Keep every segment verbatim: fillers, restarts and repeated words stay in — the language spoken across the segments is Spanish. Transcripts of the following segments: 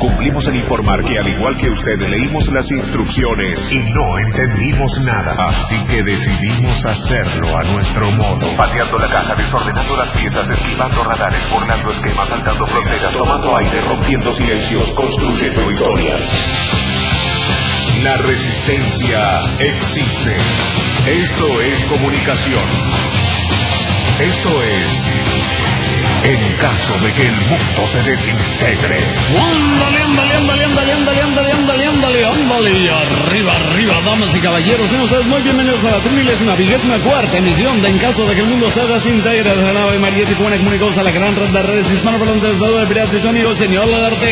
cumplimos en informar que al igual que usted leímos las instrucciones y no entendimos nada. Así que decidimos hacerlo a nuestro modo. Pateando la caja, desordenando las piezas, esquivando radares, burlando esquemas, saltando fronteras, tomando aire, rompiendo silencios, construyendo historias. La resistencia existe. Esto es comunicación. Esto es... en caso de que el mundo se desintegre. Ándale, ándale, ándale, ándale, ándale, ándale, ándale, ándale, ándale. Arriba, arriba, damas y caballeros. Sean ustedes muy bienvenidos a la trimilésima, vigésima cuarta emisión de En caso de que el mundo se desintegre. De la nave Mariette, Cubana, comunicados a la gran red de redes hispanoparlantes de Piratas y su amigo el señor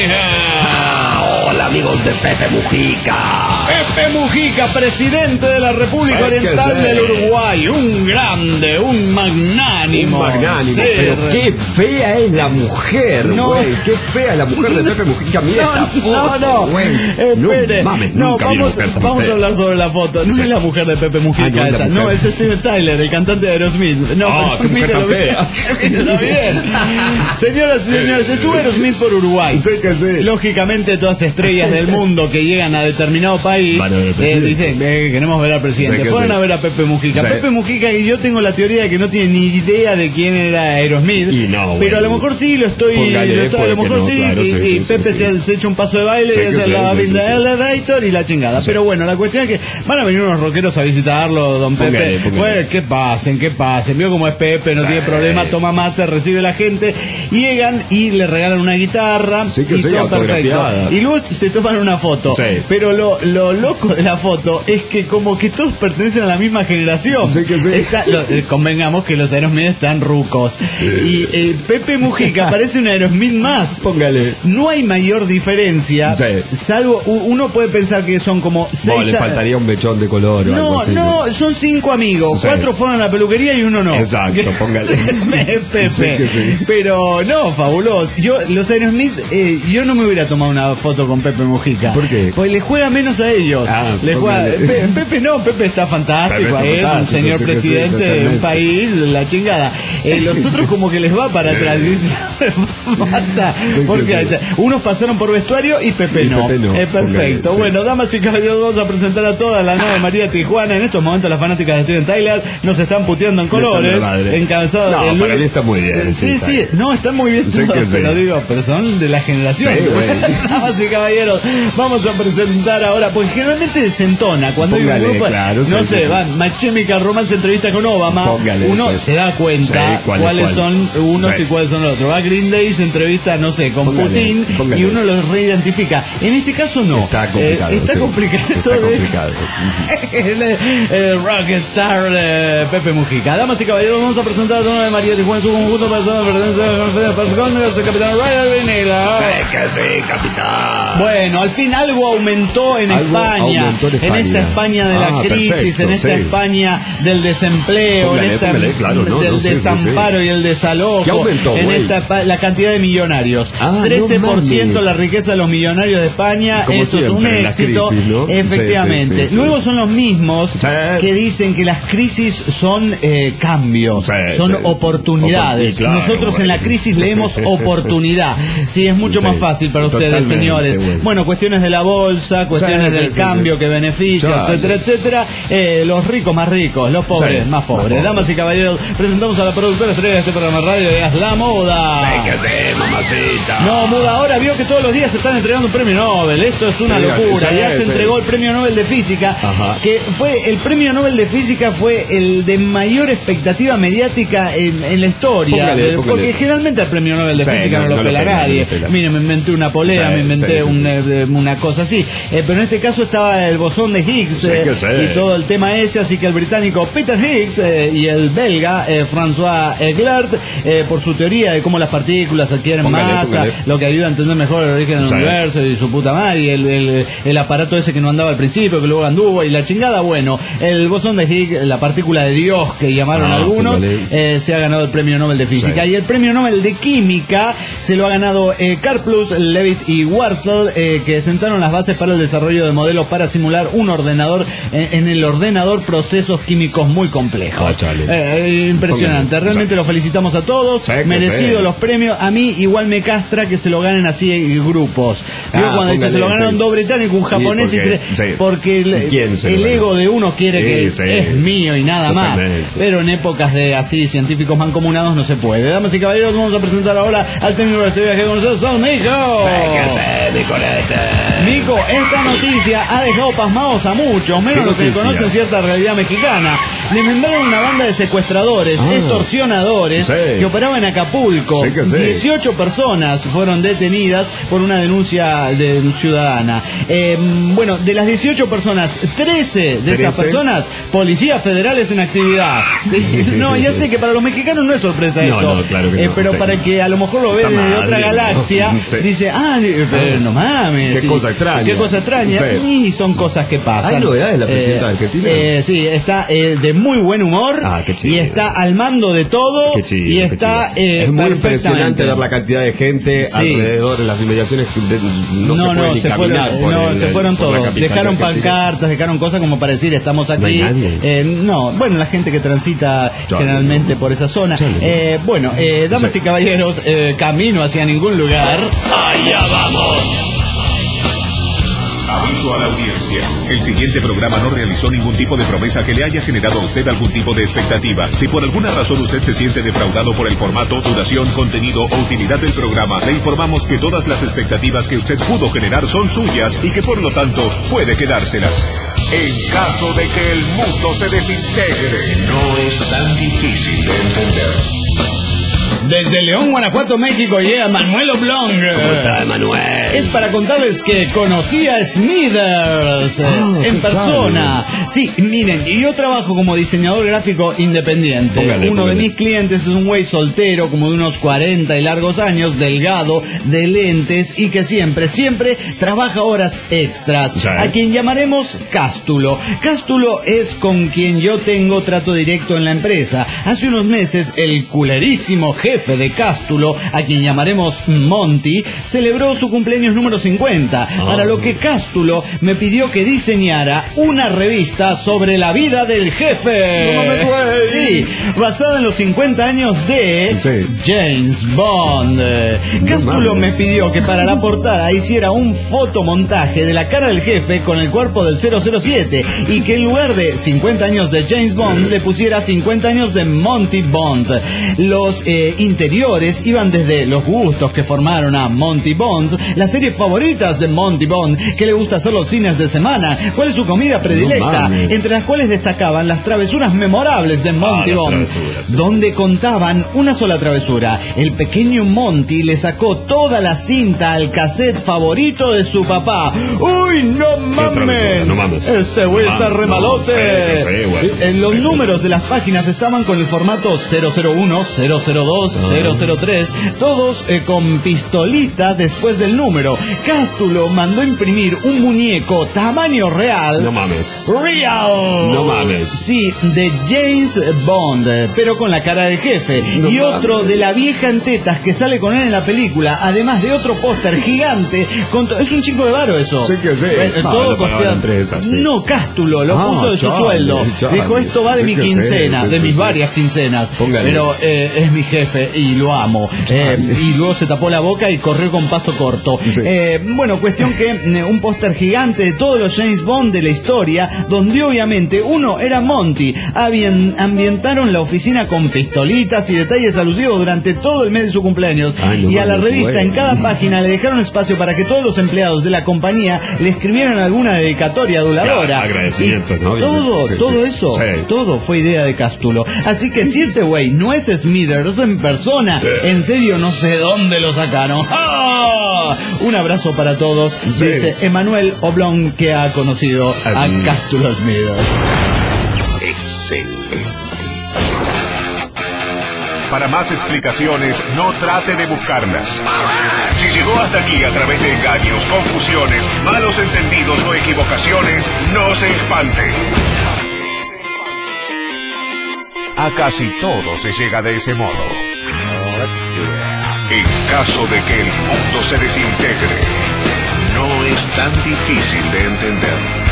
Lagarteja. Hola, amigos de Pepe Mujica. Pepe Mujica, presidente de la República Oriental del Uruguay. Un grande, un magnánimo. Un magnánimo, ser. pero qué fea es la mujer, No. güey. Qué fea la mujer de Pepe Mujica. Mira No, esta foto, no, no, güey. espere. No mames, No, nunca vi una vamos, mujer tan vamos fea. a hablar sobre la foto. No Sí. es la mujer de Pepe Mujica Ah, no es la esa. mujer. No, es Steven Tyler, el cantante de Aerosmith. No, Ah, pero qué mujer míralo tan bien. fea. Míralo bien. Señoras y señores, estuvo Aerosmith por Uruguay. Sí que sí. Lógicamente, todas estrellas del mundo que llegan a determinado país Van a ver al eh, presidente. dicen, eh, queremos ver al presidente. Sí que Fueron sí. a ver a Pepe Mujica. Sí. Pepe Mujica, y yo tengo la teoría de que no tiene ni idea de quién era Aerosmith. Y no, pero a lo bueno. mejor sí, lo estoy. Póngale, lo estoy- a lo porque mejor no, sí. claro, y sí, y sí, Pepe sí, se, sí. se echa un paso de baile Sí y que hace sí, la sí, vida sí, sí. elevator y la chingada. Sí. Pero bueno, la cuestión es que van a venir unos rockeros a visitarlo, don Pepe. Póngale, póngale. Bueno, que pasen, que pasen. Vio cómo es Pepe, no Sí. tiene problema, toma mate, recibe la gente. Llegan y le regalan una guitarra. Sí que y sí, todo perfecto. autografiada. Y luego se toman una foto. Sí. Pero lo, lo loco de la foto es que como que todos pertenecen a la misma generación. Sí que sí. Está- lo- eh, convengamos que los Aerosmith están rucos. Y eh, Pepe Mujica parece un Aerosmith más. Póngale. No hay mayor diferencia, Sí. salvo u- uno puede pensar que son como No, seis. le a- faltaría un mechón de color o algo no, así. no, son cinco amigos, Sí. cuatro fueron a la peluquería y uno no. Exacto, póngale. Pepe. Sí que sí. Pero no, fabuloso. Yo, los Aerosmith, eh, yo no me hubiera tomado una foto con Pepe Mujica. ¿Por qué? Porque le juega menos a ellos. Ah, le juega, póngale. Pe- Pepe no, Pepe está fantástico, Pepe está es un fantástico, señor sí que sí, presidente de un totalmente. país, la chingada. Eh, los otros como que les va para atrás. Dicen, basta. Sí que Porque sí. ahí está. Unos pasaron por vestuario y Pepe Y no. Pepe no, Es perfecto. póngale, sí. Bueno, damas y caballeros, vamos a presentar a toda la nueva María Tijuana. En estos momentos las fanáticas de Steven Tyler nos están puteando en colores. Están de madre. Encabezados No, el para Luis- mí está muy bien, Sí, sí, sí, está no, están muy bien Sí todos, que sí. pero digo, pero son de la generación. Sí, güey. Damas y caballeros, vamos a presentar ahora, porque generalmente desentona cuando hay un Póngale, grupo, claro, no sí, sé, sí. va, My Chemical Romance entrevista con Obama, Póngale, uno pues. se da cuenta Sí, cuál es cuáles cuál. son unos Sí. y cuáles son los otros. Va Green Day se entrevista, no sé, con Póngale, Putin póngale. y uno los reidentifica. En este caso no. Está complicado. Eh, está sí. complicado. Está todo de- complicado. el, el rockstar eh, Pepe Mujica. Damas y caballeros, vamos a presentar a Dona de María Tijuana en su conjunto para el capitán Ryan Vinela. Sí que sí, capitán. Bueno, al fin algo aumentó en Algo España, aumentó en España. esta España de la Ah, crisis, perfecto, en esta sí. España del desempleo, Póngale, en esta póngale, claro, no, del no, sí, sí, desamparo sí. y el desalojo, ¿Qué aumentó, en güey? esta pa- la cantidad de millonarios, Ah, trece por ciento no la mames. riqueza de los millonarios de España, Como eso es un siempre, en la éxito, crisis, ¿no? efectivamente. Sí, sí, sí, Luego sí. son los mismos Sí. que dicen que las crisis son eh, cambios, Sí, son sí. oportunidades. Opor- y claro, Nosotros en la güey. crisis leemos oportunidad. Sí, es mucho Sí, más fácil para ustedes, totalmente, señores. güey. Bueno, cuestiones de la bolsa, cuestiones Sí, del sí, sí, cambio sí. que beneficia, Claro. etcétera, etcétera. Eh, los ricos más ricos, los pobres Sí, más más pobres. pobres. Damas y caballeros, presentamos a la productora estrella de este programa de radio de Haz la Moda. Sí que sí, mamacita. No, Muda, ahora vio que todos los días se están entregando un premio Nobel. Esto es una Sí, locura. sí, Ya se sí. entregó el premio Nobel de Física, Ajá. que fue el premio Nobel de Física fue el de mayor expectativa mediática en, en la historia. Póngale, De- póngale. Porque generalmente el premio Nobel de Sí, Física no, no, lo no lo pela pela, nadie. no lo pela. Mire, me inventé una polea, Sí, me inventé sí, sí, un, sí. eh, una cosa así. Eh, pero en este caso estaba el bosón de Higgs Sí, eh, que sí. y todo el tema ese, así que el británico Peter Higgs eh, y el belga eh, François Eglert, eh, por su teoría de cómo las partículas adquieren Póngale, masa, póngale. lo que ayuda a entender mejor el origen del Sí. universo y su puta madre, y el, el, el aparato ese que no andaba al principio, que luego anduvo, y la chingada, bueno, el bosón de Higgs, la partícula de Dios que llamaron Ah, algunos, póngale. eh, se ha ganado el premio Nobel de Física. Sí. Y el premio Nobel de Química se lo ha ganado eh, Karplus, Levitt y Warsaw eh, que sentaron las bases para el desarrollo de modelos para simular un ordenador en, en el ordenador procesos químicos muy complejos. Oh, chale. eh, impresionante, realmente los felicitamos a todos, Sí, que merecidos sí. los premios. A mí igual me castra que se lo ganen así en grupos. Ah, Yo cuando dice póngale, se lo ganaron sí. dos británicos, un japonés, Sí, y porque- tres- sí. porque el, ¿Quién se lo el ganó? ego de uno quiere Sí, que sí. es mío y nada más. Totalmente. Pero en épocas de así científicos mancomunados no se puede. Damas y caballeros, vamos a presentar ahora al técnico de este viaje con nosotros, son Mico. ¿Qué haces, Nicolete? Mico, esta noticia ha dejado pasmados a muchos, menos ¿Qué los que noticia? conocen cierta realidad mexicana. Desmembraron una banda de secuestradores, Ah. extorsionadores, Sí. que operaba en Acapulco. Sí que sí. dieciocho personas fueron detenidas por una denuncia de ciudadana. Eh, bueno, de las dieciocho personas, trece de esas ¿trece? personas, policías federales en actividad. Sí, no, ya sé que para los mexicanos no es sorpresa No, esto. no, claro que Eh, no, pero sí. para que a lo mejor lo ve Está de mal, otra ¿no? galaxia, Sí. dice, ah, eh, pero no mames. Qué sí, cosa extraña. Qué cosa extraña. Sí. Y son cosas que pasan. ¿Hay novedades de la presidenta Eh, argentina? eh, sí, está eh, de muy buen humor. Ah, qué chido. Y está al mando de todo. Qué chido, y qué está chido. eh, es muy perfectamente. impresionante ver la cantidad de gente Sí. alrededor en las inmediaciones. de- no, No, se puede no, ni se caminar fueron, por no, el- se fueron por la todos. capital Dejaron argentina. pancartas, dejaron cosas como para decir estamos aquí. No hay nadie. Eh, no, bueno, la gente que transita Chale. generalmente por esa zona. Chale. Eh, bueno, eh, damas Sí. y caballeros, eh, camino hacia ningún lugar. ¡Allá vamos! Aviso a la audiencia. El siguiente programa no realizó ningún tipo de promesa que le haya generado a usted algún tipo de expectativa. Si por alguna razón usted se siente defraudado por el formato, duración, contenido o utilidad del programa, le informamos que todas las expectativas que usted pudo generar son suyas y que por lo tanto puede quedárselas. En caso de que el mundo se desintegre, no es tan difícil de entender. Desde León, Guanajuato, México, llega Manuel Oblong. ¿Cómo está, Manuel? Es para contarles que conocí a Smithers eh, Ah, en qué persona. Sí, miren, y yo trabajo como diseñador gráfico independiente. Póngale, Uno póngale. de mis clientes es un güey soltero, como de unos cuarenta y largos años, delgado, de lentes y que siempre, siempre trabaja horas extras. Sí. A quien llamaremos Cástulo. Cástulo es con quien yo tengo trato directo en la empresa. Hace unos meses, el culerísimo jefe de Cástulo, a quien llamaremos Monty, celebró su cumpleaños número cincuenta. Oh. Para lo que Cástulo me pidió que diseñara una revista sobre la vida del jefe. No mames, güey. Sí, basada en los cincuenta años de Sí. James Bond. Cástulo mames. me pidió que para la portada hiciera un fotomontaje de la cara del jefe con el cuerpo del cero cero siete y que en lugar de cincuenta años de James Bond le pusiera cincuenta años de Monty Bond. Los eh, interiores iban desde los gustos que formaron a Monty Bond, las series favoritas de Monty Bond, que le gusta hacer los fines de semana, cuál es su comida predilecta, mames. entre las cuales destacaban las travesuras memorables de Monty las Bond, travesuras, sí. donde contaban una sola travesura. El pequeño Monty le sacó toda la cinta al cassette favorito de su papá. ¡Uy, no travesura? mames! No mames. Este güey No está mames, re no, malote. sí, sí, güey. Eh, Los números de las páginas estaban con el formato cero cero uno, cero cero dos, cero cero tres, todos eh, con pistolita después del número. Cástulo mandó imprimir un muñeco tamaño real. No mames. Real. No mames. Sí, de James Bond, pero con la cara del jefe. No y otro mames. de la vieja en tetas que sale con él en la película, además de otro póster gigante. Con to- es un chico de varo eso. Sí que sí. Eh, Ah, todo lo pagaba costeado. la empresa, sí. No, Cástulo, lo Ah, puso de su chale, sueldo. chale. Dijo, esto va de Sí mi que sí, quincena, sí de que mis sí. varias quincenas. Póngale. Pero eh, es mi jefe y lo amo. Eh, y luego se tapó la boca y corrió con paso corto. Sí. Eh, bueno, cuestión que eh, un póster gigante de todos los James Bond de la historia, donde obviamente uno era Monty. Habían, ambientaron la oficina con pistolitas y detalles alusivos durante todo el mes de su cumpleaños. Ay, no y a la mames, revista güey. en cada página le dejaron espacio para que todos los empleados de la compañía le escribieran alguna dedicatoria aduladora. Ya, agradecimientos, Y ¿no? Todo, Sí, sí. todo eso, Sí. todo fue idea de Cástulo. Así que si este güey no es Smithers en persona, en serio no sé dónde lo sacaron. ¡Ah! Un abrazo para todos, Sí. dice Emanuel Oblong, que ha conocido a Ay. Cástulo Smithers. Excelente. Para más explicaciones, no trate de buscarlas. Si llegó hasta aquí a través de engaños, confusiones, malos entendidos o equivocaciones, no se espante. A casi todo se llega de ese modo. En caso de que el mundo se desintegre, no es tan difícil de entender.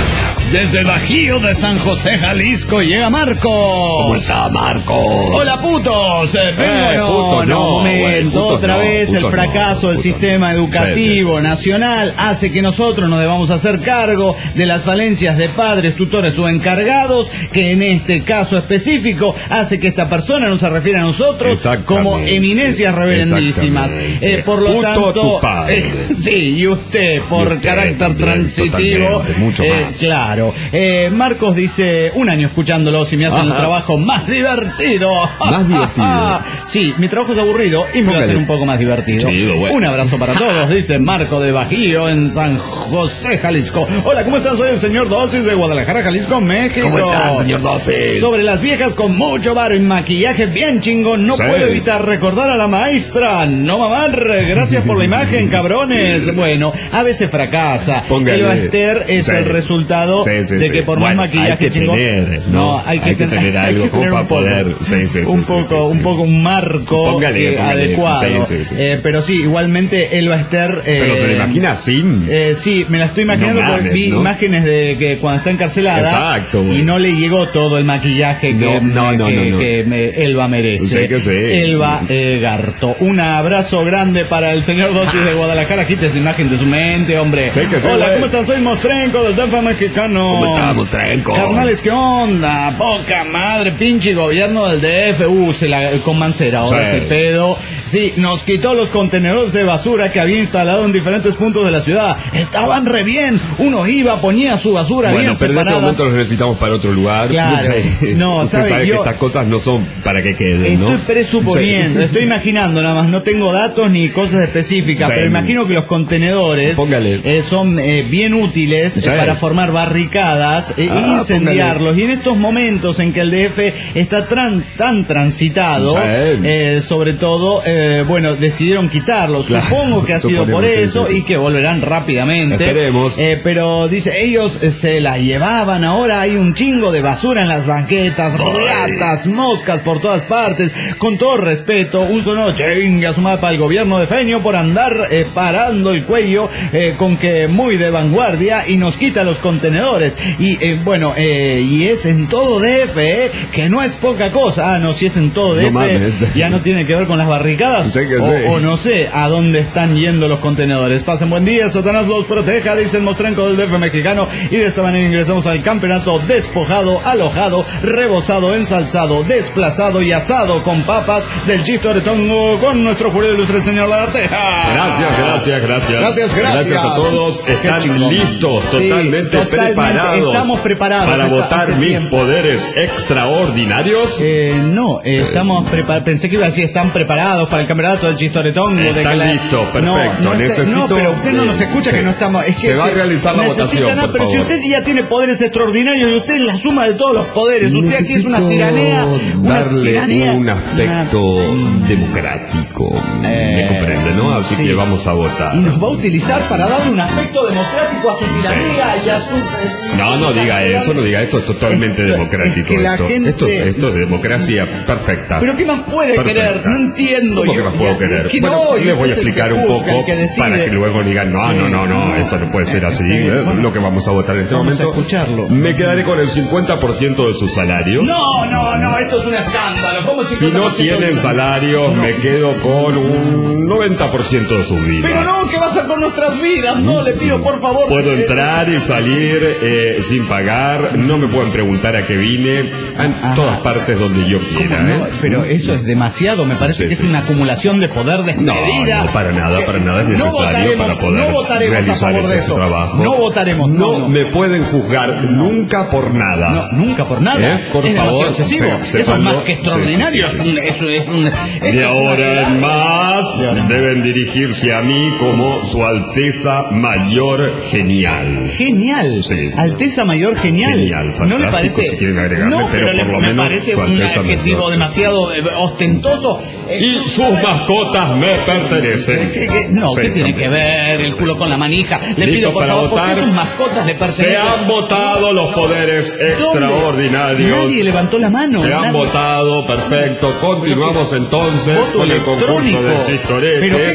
Desde Bajío de San José, Jalisco, llega Marcos. ¿Cómo está, Marcos? Hola, putos. Eh, vengo, Eh, no, puto no, no, momento. güey, puto Otra no, vez puto el fracaso no, del puto sistema no. educativo Sí, sí. nacional hace que nosotros nos debamos hacer cargo de las falencias de padres, tutores o encargados, que en este caso específico hace que esta persona no se refiera a nosotros Exactamente. como eminencias reverendísimas. Exactamente. Eh, por lo Puto tanto, tu padre. eh, sí, y usted por Y usted carácter también, transitivo, totalmente, mucho eh, más. claro. Eh, Marcos dice, un año escuchándolos y me hacen Ajá. el trabajo más divertido. Más divertido. Sí, mi trabajo es aburrido y me lo Póngale. hacen un poco más divertido. Chido, bueno. Un abrazo para todos, dice Marco de Bajío en San José, Jalisco. Hola, ¿cómo están? Soy el señor Dosis de Guadalajara, Jalisco, México. ¿Cómo están, señor Dosis? Sobre las viejas con mucho varo y maquillaje bien chingón, no Sí. puedo evitar recordar a la maestra. No mamar, gracias por la imagen, cabrones. Bueno, a veces fracasa. Póngale. El Baster es Sí. el resultado Sí, sí, de sí. que por Bueno, más maquillaje hay que chingón, tener, ¿no? hay que, Hay que ten- tener hay algo que como tener para un poco, poder- sí, sí, un sí, poco, sí, sí, un sí. poco un marco Póngale, eh, póngale. adecuado. Sí, sí, sí. Eh, pero sí, igualmente el Baster. Eh, Pero se le imagina sin. eh, sí, me la estoy imaginando No porque mames, vi ¿no? imágenes de que cuando está encarcelada Exacto, güey. y no le llegó todo el maquillaje que, No, no, no, que, no, no. que me- Elba merece. Sí que sí. Elba eh, Garto. Un abrazo grande para el señor Dosis de Guadalajara. Quite esa imagen de su mente, hombre. Sí que sí, Hola, güey. ¿cómo están? Soy Mostrenco del D F mexicano. ¿Cómo estamos, Trenco? Carnales, ¿qué onda? Poca madre, pinche gobierno del D F. Uh, se la, con Mancera, ahora Sí. ese pedo. Sí, nos quitó los contenedores de basura que había instalado en diferentes puntos de la ciudad. Estaban re bien. Uno iba, ponía su basura Bueno, bien pero en este separada. momento los necesitamos para otro lugar. Claro. No sé. No, Usted sabe, sabe yo- que estas cosas no son para que queden, ¿no? Estoy presuponiendo, Sí. estoy imaginando nada más, no tengo datos ni cosas específicas, Sí. pero imagino que los contenedores Póngale. eh, son eh, bien útiles eh, Sí. para formar barricadas e Ah, incendiarlos. Y en estos momentos en que el D F está tran- tan transitado, Sí. eh, sobre todo, eh, bueno, decidieron quitarlos. Claro, Supongo que ha sido por suponemos, sí, eso sí, sí. y que volverán rápidamente. Esperemos. Eh, pero dice, ellos eh, se la llevaban, ahora hay un chingo de basura en las banquetas, ratas, moscas por todas partes. Con todo respeto, un sonoro chinga su mapa al gobierno de Feño por andar eh, parando el cuello eh, con que muy de vanguardia y nos quita los contenedores. Y eh, bueno, eh, y es en todo D F, eh, que no es poca cosa. Ah, no, si es en todo D F, No mames. ya no tiene que ver con las barricadas. Sí que o, sí. o no sé a dónde están yendo los contenedores. Pasen buen día, Satanás los proteja, dice el Mostrenco del D F mexicano. Y de esta manera ingresamos al campeonato despojado, alojado, rebozado, ensalzado, desplazado y asado con papas del Chistoretongo con nuestro jurado ilustre, el señor Lagarteja. Gracias, gracias, gracias. Gracias, gracias. a todos. Qué Están chingón. listos, Sí, totalmente, totalmente, preparados. estamos preparados. Para Está- votar hace mis tiempo. poderes extraordinarios. Eh, no, eh, estamos preparados. Pensé que iba a decir, están preparados para el campeonato del Chistoretongo. de Están que la- listos, No, perfecto. no, está- Necesito- no, pero usted no nos escucha Sí. que no estamos. Es que Se va a realizar la necesita votación, nada, por pero si favor. usted ya tiene poderes extraordinarios y usted es la suma de todos los poderes, usted aquí es una Necesito tiranía. Una darle tiranía, un aspecto una- democrático. Eh, Me comprende, ¿no? Así sí. que vamos a votar. Y nos va a utilizar para darle un aspecto democrático a su tiranía y a su. No, no diga eso, no diga esto, es totalmente Es- democrático. es que la esto. gente- Esto, esto es democracia perfecta. ¿Pero qué más puede Perfecta. querer? No entiendo. ¿Cómo yo. que más puedo Ya- querer? que Bueno, no, les yo voy a es el que explicar un juzga, poco el que decide. para que luego digan, no, Sí, no, no, no, esto no puede ser así, Eh, ¿eh? bueno. Lo que vamos a votar en este Vamos a momento. escucharlo. Me quedaré con el cincuenta por ciento de sus salarios. No, no, no, esto es un escándalo. ¿Cómo Si no tienen salarios, me quedo con un noventa por ciento de sus vidas. Pero no, ¿qué va a hacer con nuestras vidas? No, le pido por favor. Puedo eh, entrar y salir eh, sin pagar, no me pueden preguntar a qué vine, en Ajá. todas partes donde yo ¿Cómo quiera. no? ¿eh? Pero eso es demasiado, me parece Sí, que sí. es una acumulación de poder No, desmedida. no, para nada, Que para nada es no necesario votaremos, para poder no votaremos a realizar favor de este eso. trabajo. No votaremos, no, No, no. me pueden juzgar nunca por nada. No, nunca por nada. ¿Eh? Por es favor, demasiado excesivo. se- Eso es sepanlo. más que extraordinario. Sí, Es sí, un- Eso es un. esto De es una ahora en grave- más deben dirigirse a mí como Su Alteza Mayor Genial. Genial. Sí. Alteza Mayor genial. Genial, ¿No le fantástico, parece? si quieren agregarle, no, pero pero, le- por lo me menos parece Su un Alteza adjetivo Mayor. demasiado eh, ostentoso. Eh, Y sus mascotas me pertenecen. ¿Qué- qué- no, Sí, ¿qué tiene también. que ver el culo con la manija? Le ¿Listo pido por para favor, ¿por qué votar? sus mascotas le Se pertenecen? han votado los poderes extraordinarios. Nadie levantó la mano. Se han nadie. votado, perfecto. Continuamos entonces Voto con el concurso electrónico. del chistorete. Pero qué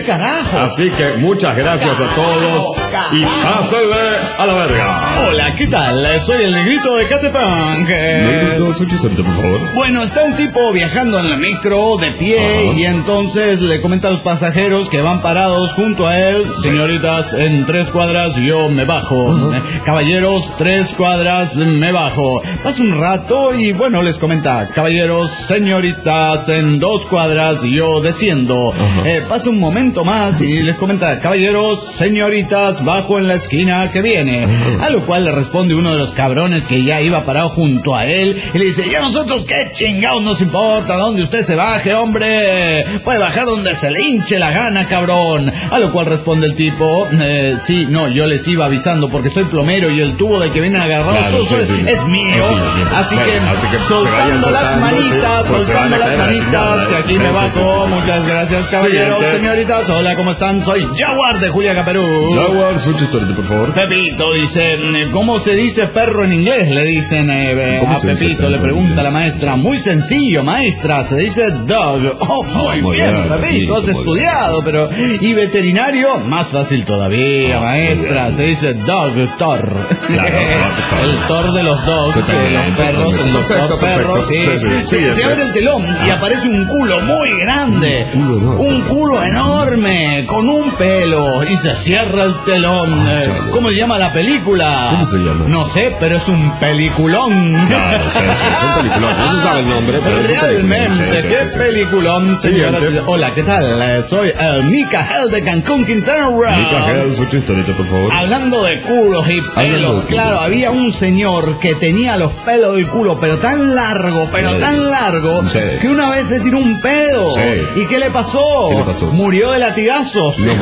carajo? Así que muchas gracias a todos y pásenle a la verga. Hola, ¿qué tal? Soy el negrito de Catepunk. Negrito, su chistecito, por favor. Bueno, está un tipo viajando en la micro de pie. Ajá. Y entonces le comenta a los pasajeros que van parados junto a él: sí. Señoritas, en tres cuadras yo me bajo. Ajá. Caballeros, tres cuadras me bajo. Pasa un rato y bueno, les comenta: caballeros, señoritas, en dos cuadras yo desciendo. Eh, pasa un momento más y les comenta: caballeros, señoritas, bajo en la esquina que viene. Ajá. A lo cual le responde uno de los cabrones que ya iba parado junto a él y le dice: ¿y a nosotros qué chingados nos importa dónde usted se baje, hombre? Puede bajar donde se le hinche la gana, cabrón. A lo cual responde el tipo: eh, sí, no, yo les iba avisando porque soy plomero y el tubo del que viene agarrado claro, sí, sí, es mío. Así, bueno, que, así que soltando las manitas, sí, pues soltando las manitas, que aquí sí, me bajo. Sí, sí. Muchas gracias, caballeros, sí, señoritas. Hola, ¿cómo están? Soy Jaguar de Julia Caperú. Jaguar, su chistecito, por favor. Pepito dice: ¿cómo se dice perro en inglés? Le dicen eh, a Pepito, le pregunta la maestra. Muy sencillo, maestra, se dice dog. Oh, muy, muy bien, bien, Pepito, has estudiado, pero... ¿Y veterinario? Más fácil todavía, oh, maestra, se dice doctor. Claro, el tor de los dogs, de los perros, el doctor perro. Sí, sí, sí, sí, se, se abre el telón y aparece un culo muy grande, un culo, un culo enorme, con un pelo, y se cierra el telón. Ah, ¿cómo se llama la película? ¿Cómo se llama? No sé, pero es un peliculón. Claro, sí, sí, es un peliculón. No se sabe el nombre, pero realmente, es un peliculón. Sí, qué sí, peliculón, señoras. Sí, hola, ¿qué tal? Soy el Micael de Cancún, Quintana Roo. Micael, su chistecito, por favor. Hablando de culos y pelos, claro, había un señor que tenía los pelos del culo, pero tan largo, pero sí. tan largo, sí. que una vez se tiró un pedo. Sí. ¿Y qué le pasó? ¿Qué le pasó? Murió de latigazos. No,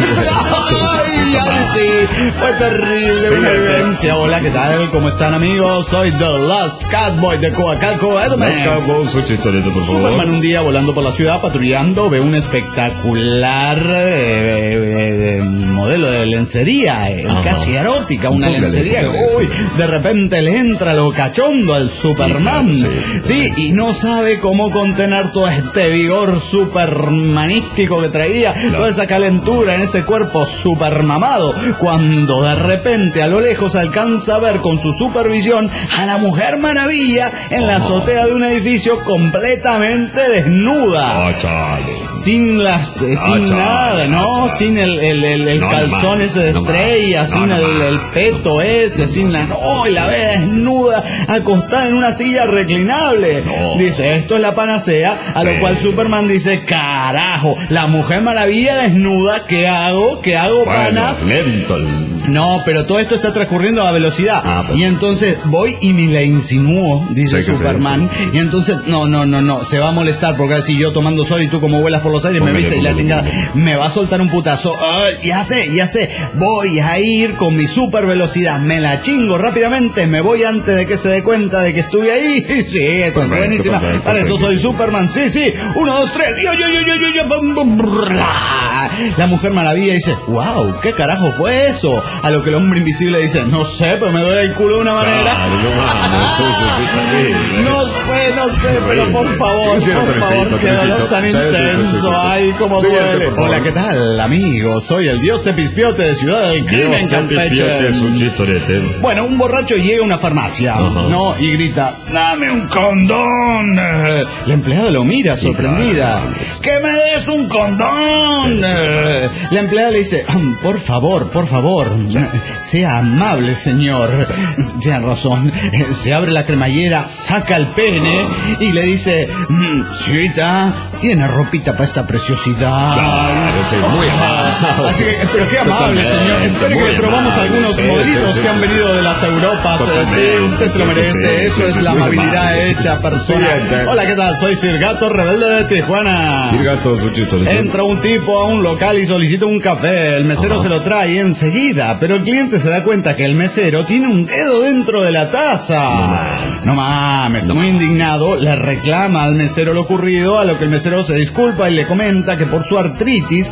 ay, ay, sí, fue terrible, sí, una vivencia. Hola, ¿qué tal? ¿Cómo están, amigos? Soy The Last Catboy de Coacalco, Edmonds. Last Catboy, su chistecito, por favor. Superman un día volando por la ciudad, patrullando, ve un espectacular eh, eh, modelo de lencería, eh, casi erótica, una póngale, lencería que, uy, de repente le entra lo cachondo al Superman. Sí, sí, sí, y no sabe cómo contener todo este vigor supermanístico que traía, claro. toda esa calentura en ese cuerpo supermamado, cuando de repente a lo lejos alcanza a ver con su supervisión a la Mujer Maravilla en la azotea de un edificio completamente desnuda. Oh, chale. Sin las, eh, sin oh, nada, ¿no? Oh, sin el, el, el, el no, calzón no, ese de no, estrella, no, sin no, el, el peto ese, no, sin la... No, y la ve desnuda, acostada en una silla reclinable. No. Dice, esto es la panacea, a lo sí. cual Superman dice, carajo, la Mujer Maravilla desnuda, ¿qué hago? ¿Qué hago, bueno, pana? Lento. No, pero todo esto está transcurriendo a velocidad. Ah, y entonces voy y me la insinúo, dice sí, Superman. Sí, sí, sí. Y entonces, no, no, no, no, se va a molestar porque así yo tomando sol y tú como vuelas por los aires, póngale, me viste póngale, y la chingada, póngale. Me va a soltar un putazo. Uh, ya sé, ya sé, voy a ir con mi super velocidad, me la chingo rápidamente, me voy antes de que se dé cuenta de que estuve ahí. Sí, esa es buenísima. Perfecto, Para perfecto. Eso soy Superman, sí, sí. Uno, dos, tres. Yo, yo, yo, yo, yo, yo, bum, bum, bum, la Mujer Maravilla dice, wow, ¿qué carajo fue eso? A lo que el hombre invisible dice, no sé, pero me duele el culo de una manera. Claro, no, no sé, no sé, pero por favor, sí, por favor, que dolor tan intenso. Ay, cómo sí, duele. Hola, ¿qué tal, amigo? Soy el dios Tepispiote de Ciudad del Crimen, Campeche. Bueno, un borracho llega a una farmacia, uh-huh. ¿no? Y grita, dame un condón. La empleada lo mira sorprendida. ¡Que me des un condón! La empleada le dice, por favor, por favor, sea amable, señor. Tiene razón. Se abre la cremallera, saca el pene y le dice, señorita, tiene ropita para esta preciosidad. Claro, sí, muy amable. Así que, pero qué amable, señor. Espero que le probamos algunos sí, modelitos sí, sí, que han venido de las Europas. Sí, usted se lo merece. Sí, Eso sí, es sí, la amabilidad amable. Hecha persona. Sí, hola, ¿qué tal? Soy Sir Gato, rebelde de Tijuana. Sir Gato, su chito. Entra un tipo a un local y solicita un café. El mesero Ajá. se lo trae enseguida, pero el cliente se da cuenta que el mesero tiene un dedo dentro de la taza. No mames. No mames, no. Muy indignado, le reclama al mesero lo ocurrido, a lo que el mesero se disculpa y le comenta que por su artritis, el doctor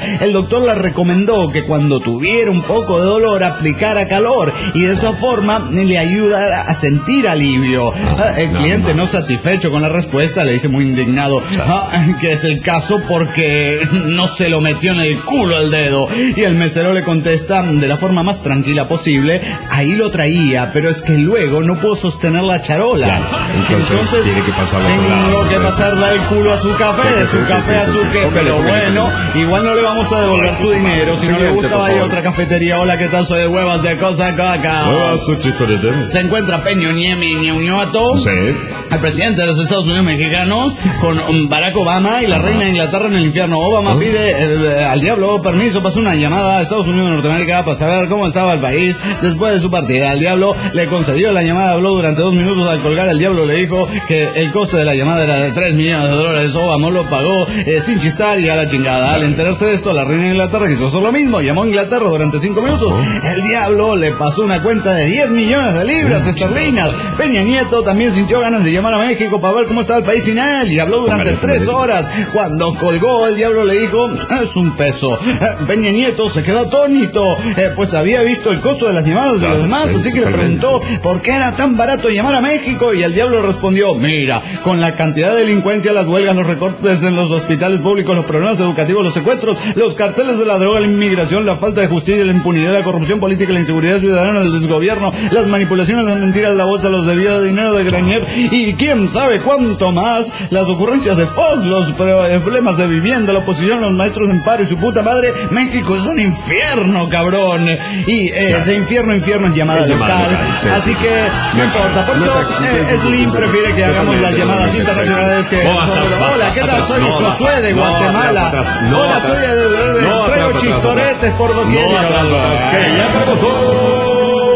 doctor le recomendó que cuando tuviera un poco de dolor aplicara calor y de esa forma le ayuda a sentir alivio. Ah, el no, cliente no, no satisfecho con la respuesta le dice muy indignado ah, que es el caso porque no se lo metió en el culo el dedo. Y el mesero le contesta de la forma más tranquila posible, ahí lo traía, pero es que luego no puedo sostener la charola. Claro, entonces, entonces tiene que pasarlo tengo lado, que pasarle el culo a su café, sí, de su sí, café sí, a su sí, qué, sí, pero póngale, bueno, póngale. Igual no le vamos a devolver su dinero, si no le gusta vaya a otra cafetería. Hola, ¿qué tal? Soy de Huevas de Cosa Caca. Huevas, se encuentra Peño Niemi Ñuñoato, sí. el presidente de los Estados Unidos mexicanos, con Barack Obama y la reina de Inglaterra en el infierno. Obama ¿Oh? pide el, al diablo permiso, pasó una llamada a Estados Unidos de Norteamérica para saber cómo estaba el país después de su partida. El diablo le concedió la llamada, habló durante dos minutos. Al colgar, el diablo le dijo que el coste de la llamada era de tres millones de dólares. Obama lo pagó eh, sin chistar y a la chingada. Al enterarse de esto, la reina de Inglaterra quiso hacer lo mismo, llamó a Inglaterra durante cinco minutos. El diablo le pasó una cuenta de diez millones de libras esterlinas. Peña Nieto también sintió ganas de llamar a México para ver cómo estaba el país sin él y habló durante tres horas. Cuando colgó, el diablo le dijo, es un peso. Peña Nieto se quedó atónito, eh, pues había visto el costo de las llamadas de los demás, así que le preguntó por qué era tan barato llamar a México y el diablo respondió, mira, con la cantidad de delincuencia, las huelgas, los recortes en los hospitales públicos, los problemas educativos, los secuestros, los carteles de la droga, la inmigración, la falta de justicia, la impunidad, la corrupción política, la inseguridad ciudadana, el desgobierno, las manipulaciones, las mentiras, la bolsa, los desvíos de dinero de Granier y quién sabe cuánto más, las ocurrencias de Fox, los problemas de vivienda, la oposición, los maestros en paro y su puta madre. México es un infierno, cabrón. Y eh, de infierno a infierno es llamada local. Sí, así sí, que sí. no importa. Por eso eh, Slim prefiere que hagamos las llamadas internacionales que... Hola, ¿qué tal? Soy Josué de Guatemala. Hola, soy el... Traigo chistoretes por doquier. No, atrás, atrás, que ya pasó.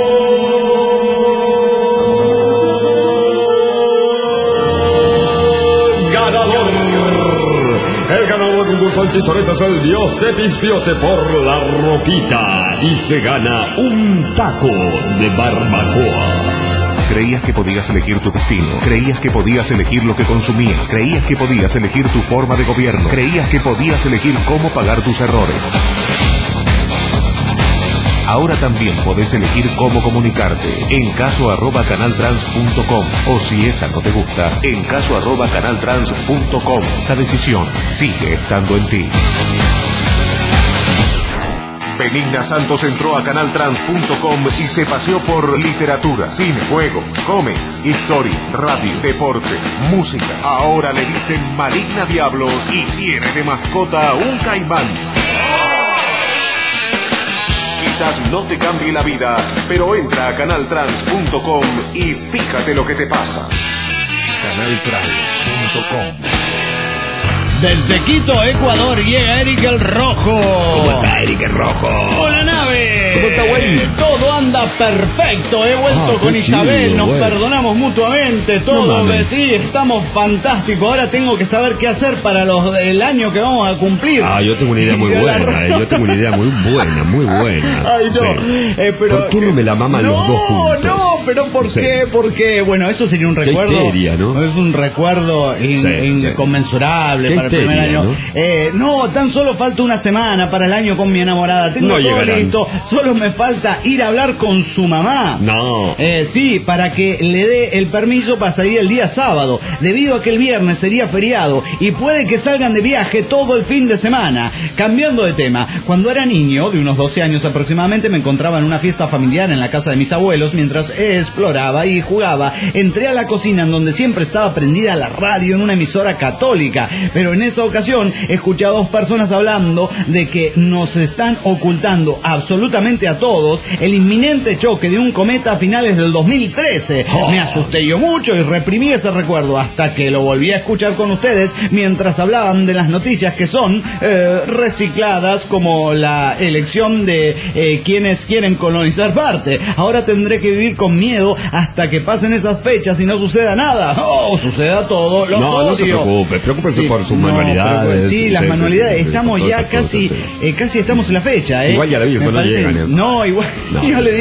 El ganador del concurso del Chistorete es el dios de Pispiote por la ropita y se gana un taco de barbacoa. Creías que podías elegir tu destino, creías que podías elegir lo que consumías, creías que podías elegir tu forma de gobierno, creías que podías elegir cómo pagar tus errores. Ahora también podés elegir cómo comunicarte en caso arroba canaltrans punto com o si esa no te gusta, en caso arroba canaltrans punto com. La decisión sigue estando en ti. Benigna Santos entró a canaltrans punto com y se paseó por literatura, cine, juegos, cómics, historia, radio, deporte, música. Ahora le dicen Maligna Diablos y tiene de mascota un caimán. Quizás no te cambie la vida, pero entra a canaltrans punto com y fíjate lo que te pasa. canaltrans punto com. Desde Quito, Ecuador, llega Eric el Rojo. ¿Cómo está Eric el Rojo? ¡Hola, nave! ¿Cómo está, güey? Todo anda perfecto. He vuelto ah, con Isabel, chido, nos güey. perdonamos mutuamente. Todo, no sí, estamos fantásticos. Ahora tengo que saber qué hacer para los del año que vamos a cumplir. Ah, yo tengo una idea muy buena. Eh. Yo tengo una idea muy buena, muy buena. Ay, no. Sí. Eh, pero, ¿por qué no me la maman no, los dos juntos? No, no, pero ¿por sí. qué? Porque, bueno, eso sería un recuerdo. Qué histeria, ¿no? Es un recuerdo in, sí, inconmensurable sí. para el primer año. ¿No? Eh, no, tan solo falta una semana para el año con mi enamorada. Tengo no todo llegarán. listo. Solo me falta ir a hablar con su mamá. No. Eh, sí, para que le dé el permiso para salir el día sábado, debido a que el viernes sería feriado y puede que salgan de viaje todo el fin de semana. Cambiando de tema, cuando era niño, de unos doce años aproximadamente, me encontraba en una fiesta familiar en la casa de mis abuelos. Mientras exploraba y jugaba, entré a la cocina en donde siempre estaba prendida la radio en una emisora católica, pero en esa ocasión escuché a dos personas hablando de que nos están ocultando absolutamente a todos el inminente choque de un cometa a finales del dos mil trece. Oh. Me asusté yo mucho y reprimí ese recuerdo hasta que lo volví a escuchar con ustedes mientras hablaban de las noticias que son eh, recicladas, como la elección de eh, quienes quieren colonizar Marte. Ahora tendré que vivir con miedo hasta que pasen esas fechas y no suceda nada. Oh, suceda todo. Los no, odio. No se preocupe, preocúpese sí, por sus no, manualidades. Sí, las sí, manualidades. Sí, estamos ya cosas, casi, cosas, sí. eh, casi estamos en la fecha. Eh. Igual ya la vi, eso no llegan. No, igual no. Yo le digo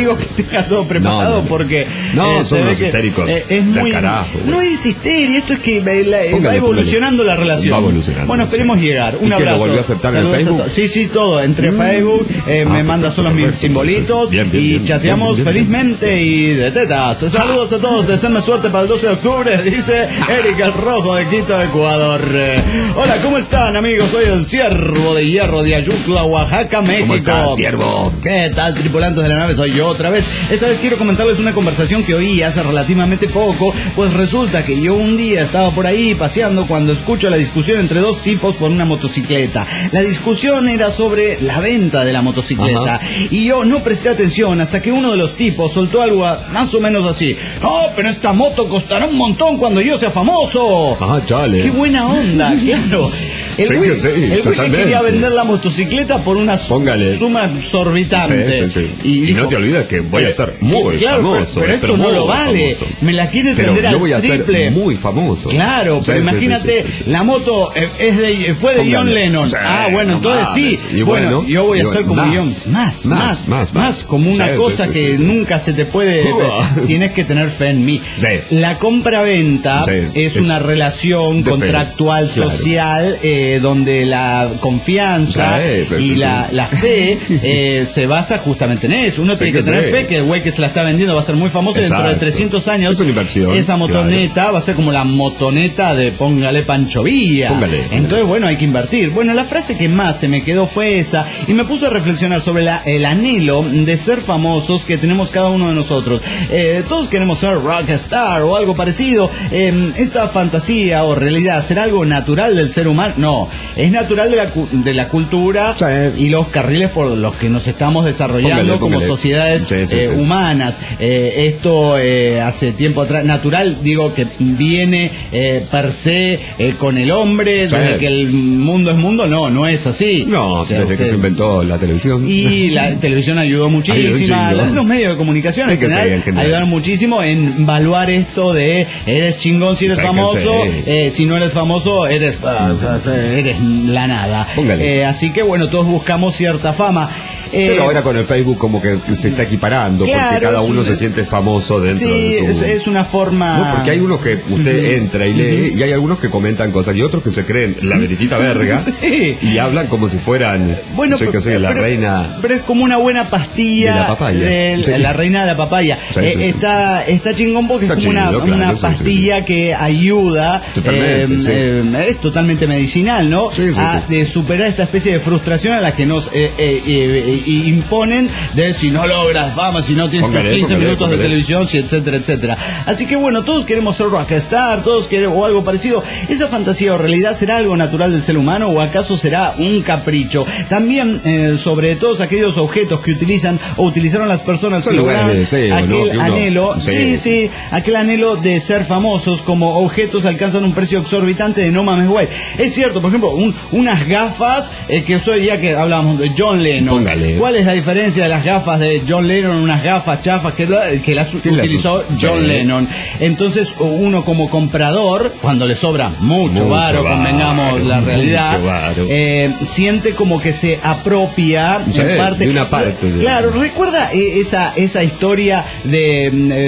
digo que tenga todo preparado no, no, no. porque no, eh, son los histéricos eh, es muy carajo, no es histeria, esto es que va, la, va evolucionando póngale. la relación. Va evolucionando. Bueno, esperemos sí. llegar. Un ¿Y abrazo. ¿Lo volvió a aceptar en Facebook? Sí, sí, todo. Entre mm. Facebook, eh, ah, me manda solo mis simbolitos bien, bien, y bien, chateamos bien, bien, felizmente bien. y de tetas. Saludos a todos, deseenme suerte para el doce de octubre, dice Eric el Rojo de Quito, Ecuador. Hola, ¿cómo están, amigos? Soy el Ciervo de Hierro de Ayutla, Oaxaca, México. ¿Cómo estás, Ciervo? ¿Qué tal, tripulantes de la nave? Soy yo otra vez. Esta vez quiero comentarles una conversación que oí hace relativamente poco, pues resulta que yo un día estaba por ahí paseando cuando escucho la discusión entre dos tipos por una motocicleta. La discusión era sobre la venta de la motocicleta. Ajá. Y yo no presté atención hasta que uno de los tipos soltó algo más o menos así: no, pero esta moto costará un montón cuando yo sea famoso. Ah, chale. Qué buena onda, claro. El sí, güey, sí, el güey que quería vender la motocicleta por una Póngale. suma exorbitante. Sí, sí, sí. Y, y dijo, no te olvides que voy a ser muy claro, famoso. Pero, pero esto pero no lo vale. Famoso. Me la quieres pero vender yo voy al a triple. Ser muy famoso. Claro, pero sí, imagínate, sí, sí, sí. la moto es de, fue de Póngale. John Lennon. Sí, ah, bueno, no entonces sí. Y bueno, bueno, yo voy a ser como más, John. Más, más, más, más, más. Como una sí, cosa sí, sí, que sí, sí. nunca se te puede... Uh. Tienes que tener fe en mí. Sí. La compra-venta sí, es, es una relación contractual, fe. social, claro. eh, donde la confianza sí, sí, y sí, la, sí. la fe eh, se basa justamente en eso. Uno sí, tiene que, que tener sí. fe que el güey que se la está vendiendo va a ser muy famoso. Exacto. Dentro de trescientos años. Es una inversión. Esa motoneta claro. va a ser como la motoneta de Póngale Pancho Villa. Póngale, póngale. Entonces, bueno, hay que invertir. Bueno, la frase que más se me quedó fue esa y me puso a reflexionar sobre la, el anhelo de ser famosos que tenemos cada uno de nosotros. Eh, todos queremos ser rockstar o algo parecido. Eh, esta fantasía o realidad, ¿será algo natural del ser humano? No, es natural de la, de la cultura sí. y los carriles por los que nos estamos desarrollando póngale, póngale. como sociedades sí, sí, eh, sí. humanas. Eh, esto eh, hace tiempo atrás, natural, digo que viene eh, per se eh, con el hombre, sí. desde que el mundo es mundo, no, no es así. No, o sea, desde usted, que se inventó la televisión. Y la televisión ayudó muchísimo, los medios de comunicación sí, en, general, sí, en general ayudaron muchísimo en evaluar esto de eres chingón si eres sí, famoso, eh, si no eres famoso eres, uh, eres la nada. Eh, así que bueno, todos buscamos cierta fama. Eh, Pero ahora con el Facebook como que se está equiparando, claro, porque cada uno un, se siente famoso dentro sí, de su... es, es una forma... No, porque hay unos que usted uh-huh. entra y lee, uh-huh. y hay algunos que comentan cosas, y otros que se creen la veritita verga, sí. y hablan como si fueran, bueno, no sé qué sé, la pero, reina... Pero es como una buena pastilla... De la papaya. De, sí. La reina de la papaya. Sí, eh, sí, está, sí. está chingón porque está es como chido, una, claro, una pastilla sí, sí. que ayuda, eh, sí. eh, es totalmente medicinal, ¿no? Sí, sí, a sí. de superar esta especie de frustración a la que nos eh, eh, eh, imponen de si no logras fama, si no tienes póngale, quince póngale, minutos póngale. de televisión, si etcétera, etcétera. Así que bueno, todos queremos ser rockstar, todos queremos o algo parecido. ¿Esa fantasía o realidad será algo natural del ser humano o acaso será un capricho? También eh, sobre todos aquellos objetos que utilizan o utilizaron las personas que lograron aquel ¿no? uno, anhelo, sí. sí, sí, aquel anhelo de ser famosos como objetos alcanzan un precio exorbitante de no mames güey. Es cierto, por ejemplo, un, unas gafas eh, que soy ya que hablábamos de John Lennon. Póngale. ¿Cuál es la diferencia de las gafas de John Lennon, unas gafas chafas que, que las utilizó las John sí. Lennon? Entonces uno como comprador, cuando le sobra mucho, mucho varo, convengamos la realidad, eh, siente como que se apropia sí, en parte, de una parte. De... Claro, recuerda esa esa historia de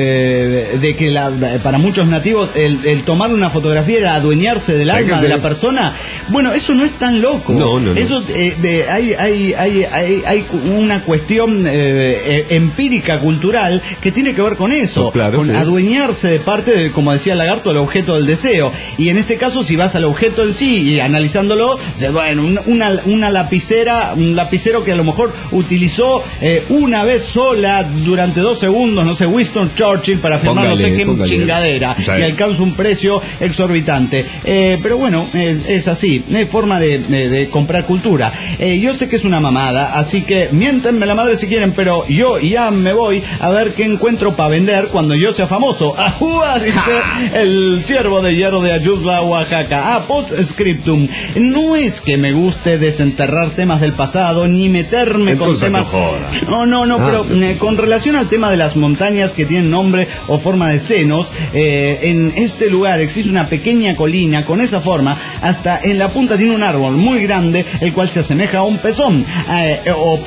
eh, de que la, para muchos nativos el, el tomar una fotografía era adueñarse del alma de la persona. Bueno, eso no es tan loco. No, no, no. Eso eh, de, hay hay hay hay, hay una cuestión eh, empírica cultural que tiene que ver con eso, pues claro, con sí. adueñarse de parte de, como decía el lagarto, el objeto del deseo. Y en este caso, si vas al objeto en sí y analizándolo, bueno, una, una lapicera, un lapicero que a lo mejor utilizó eh, una vez sola durante dos segundos, no sé, Winston Churchill para firmar póngale, no sé qué póngale. chingadera, o sea, y alcanza un precio exorbitante. Eh, pero bueno, eh, es así, es forma de, de, de comprar cultura. Eh, yo sé que es una mamada, así que miéntenme la madre si quieren, pero yo ya me voy a ver qué encuentro para vender cuando yo sea famoso. ¡Ajúa! Dice el Ciervo de Hierro de Ayutla, Oaxaca. Ah, post-scriptum. No es que me guste desenterrar temas del pasado, ni meterme entonces con temas... No, no, no, ah, pero eh, con relación al tema de las montañas que tienen nombre o forma de senos, eh, en este lugar existe una pequeña colina con esa forma, hasta en la punta tiene un árbol muy grande, el cual se asemeja a un pezón. Eh, o por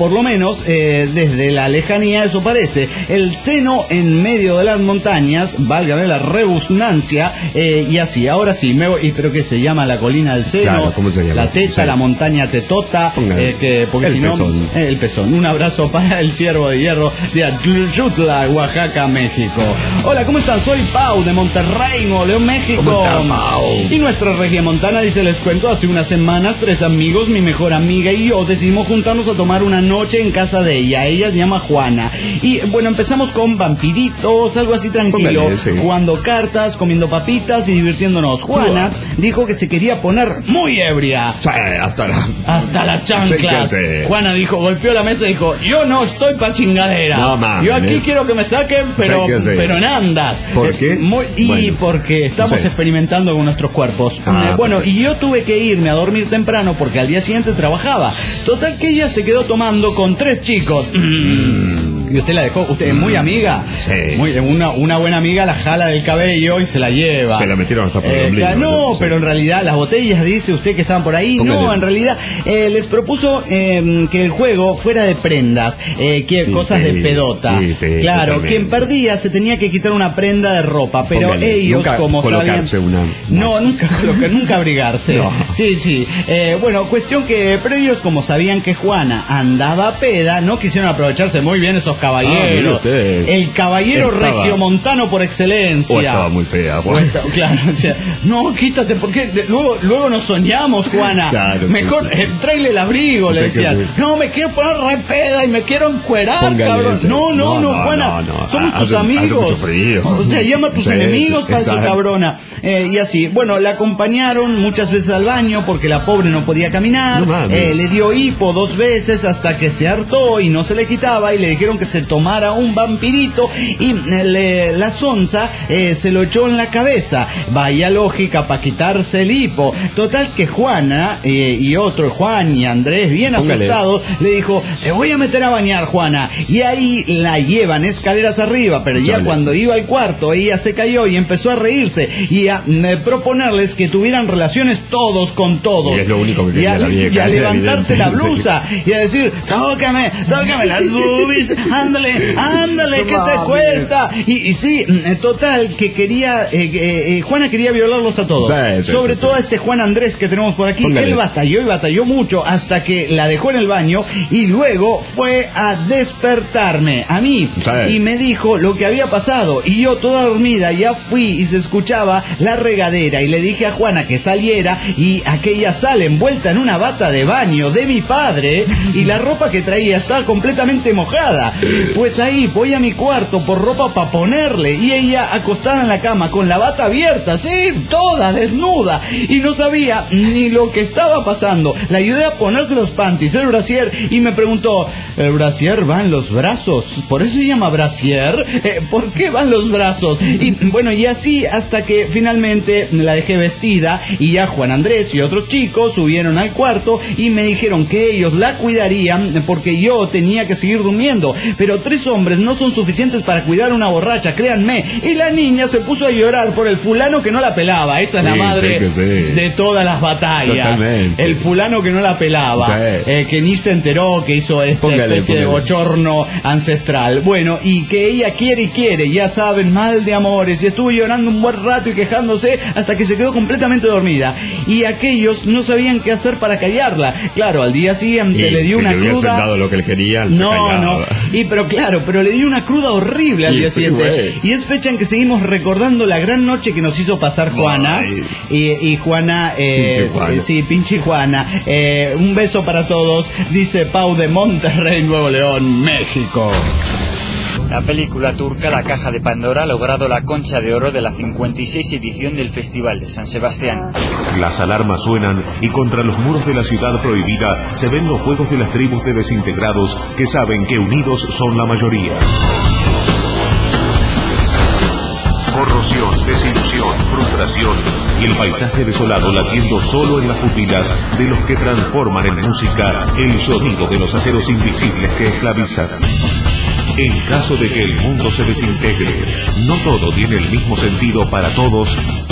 por lo menos eh, desde la lejanía eso parece. El seno en medio de las montañas, válgame la rebusnancia, eh, y así, ahora sí, me voy, y pero que se llama la colina del seno, claro, ¿cómo se llama? La teta, sí. La montaña tetota, eh, que, porque el si no, pezón. Eh, el pezón. Un abrazo para el Ciervo de Hierro de Atlutla, Oaxaca, México. Hola, ¿cómo están? Soy Pau de Monterrey, Nuevo León, México. ¿Cómo está, Pau? Y nuestra regiomontana dice, les cuento, hace unas semanas tres amigos, mi mejor amiga y yo decidimos juntarnos a tomar una noche en casa de ella. Ella se llama Juana. Y bueno, empezamos con vampiritos, algo así tranquilo, Póngale, sí. jugando cartas, comiendo papitas y divirtiéndonos. Juana dijo que se quería poner muy ebria. Sí, hasta la... Hasta las chanclas. Sí, sí. Juana dijo, golpeó la mesa y dijo, yo no estoy pa' chingadera. No, mames. Yo aquí quiero que me saquen, pero, Sí, sí. pero en andas. ¿Por Eh, qué? muy- y Bueno. porque estamos Sí. experimentando con nuestros cuerpos. Ah, Eh, bueno, perfecto. y yo tuve que irme a dormir temprano porque al día siguiente trabajaba. Total que ella se quedó tomando con tres chicos. Y usted la dejó, usted es muy amiga. Sí. Muy, una, una buena amiga la jala del cabello y se la lleva. Se la metieron hasta por el Eh, ombligo, claro, ¿no? No, Sí. pero en realidad las botellas, dice usted que estaban por ahí. Póngale. No, en realidad eh, les propuso eh, que el juego fuera de prendas, eh, que Sí, cosas sí. de pedota. Sí, sí, claro, totalmente. quien perdía se tenía que quitar una prenda de ropa, pero Póngale. ellos, Nunca como sabían, colocarse una- no, nunca colocar, nunca abrigarse. No. Sí, sí. Eh, bueno, cuestión que, pero ellos como sabían que Juana andaba peda, no quisieron aprovecharse muy bien esos Ah, mire caballeros. usted. El caballero Estaba- regiomontano por excelencia. O estaba muy fea, O Juan. esta- claro, o sea, no, quítate, porque de- luego, luego nos soñamos, Juana. Claro, sí, Mejor sí. eh, tráele el abrigo, le Sé que decían. sí. No, me quiero poner re peda y me quiero encuerar, Póngale cabrón. ese. No, no, no, No, no, Juana. no, no. Somos Hace- tus hace amigos. mucho frío. O sea, llama a tus Sí, enemigos para eso, exacto. cabrona. Eh, y así, bueno, la acompañaron muchas veces al baño porque la pobre no podía caminar. No mames. Eh, le dio hipo dos veces hasta que se hartó y no se le quitaba y le dijeron que se tomara un vampirito y eh, le- la sonza eh, se lo echó en la cabeza. Vaya lógica para quitarse el hipo. Total que Juana eh, y otro, Juan y Andrés, bien Póngale. asustados, le dijo, te voy a meter a bañar, Juana. Y ahí la llevan escaleras arriba, pero ya Chale. cuando iba al cuarto, ella se cayó y empezó a reírse y a eh, proponerles que tuvieran relaciones todos con todos. Y es lo único que Y quería a, la vieja, y a es levantarse la evidente, blusa y a decir, tócame, tócame las boobies, ándale, ándale, No ¿qué te mames. cuesta? Y, y sí, mm, total, que quería, eh, eh, eh, Juana quería violarlos a todos. Sí, sí, Sobre sí, todo sí. a este Juan Andrés que tenemos por aquí. Póngale. Él batalló y batalló mucho hasta que la dejó en el baño y luego fue a despertarme a mí Sí. y me dijo lo que había pasado y yo toda dormida ya fui y se escuchaba la regadera y le dije a Juana que saliera y aquella sale envuelta en una bata de baño de mi padre y la ropa que traía estaba completamente mojada. Pues ahí voy a mi cuarto por ropa para ponerle y ella acostada en la cama con la bata abierta, sí, toda desnuda y no sabía ni lo que estaba pasando. La ayudé a ponerse los panties, el brasier y me preguntó, ¿el brasier va en los brazos? ¿Por eso se llama brasier? Eh, ¿Por qué van los brazos? Y bueno, y así hasta que finalmente la dejé vestida y ya Juan Andrés y otros chicos subieron al cuarto y me dijeron que ellos la cuidarían porque yo tenía que seguir durmiendo. Pero tres hombres no son suficientes para cuidar a una borracha, créanme. Y la niña se puso a llorar por el fulano que no la pelaba. Esa es la Sí, madre sí que sí. de todas las batallas. Totalmente. El fulano que no la pelaba, Sí. eh, que ni se enteró que hizo esta Póngale, especie de póngale. bochorno ancestral. Bueno, y que ella quiere y quiere, ya saben, mal de amores. Y estuvo llorando un buen rato y quejándose hasta que se quedó completamente dormida. Y aquellos no sabían qué hacer para callarla. Claro, al día siguiente Y le dio si una le hubiesen cruda. dado lo que le querían, se No, callaba. no. Y pero claro, pero le dio una cruda horrible al Y día sí, siguiente. güey. Y es fecha en que seguimos recordando la gran noche que nos hizo pasar Juana. Ay. Y, y Juana, eh, Pinche Juana. sí, pinche Juana. Eh, un beso para todos, dice Pau de Monterrey, Nuevo León, México. La película turca La Caja de Pandora ha logrado la Concha de Oro de la cincuenta y seis edición del Festival de San Sebastián. Las alarmas suenan y contra los muros de la ciudad prohibida se ven los juegos de las tribus de desintegrados que saben que unidos son la mayoría. Corrosión, desilusión, frustración y el paisaje desolado latiendo solo en las pupilas de los que transforman en música el sonido de los aceros invisibles que esclavizan. En caso de que el mundo se desintegre, no todo tiene el mismo sentido para todos.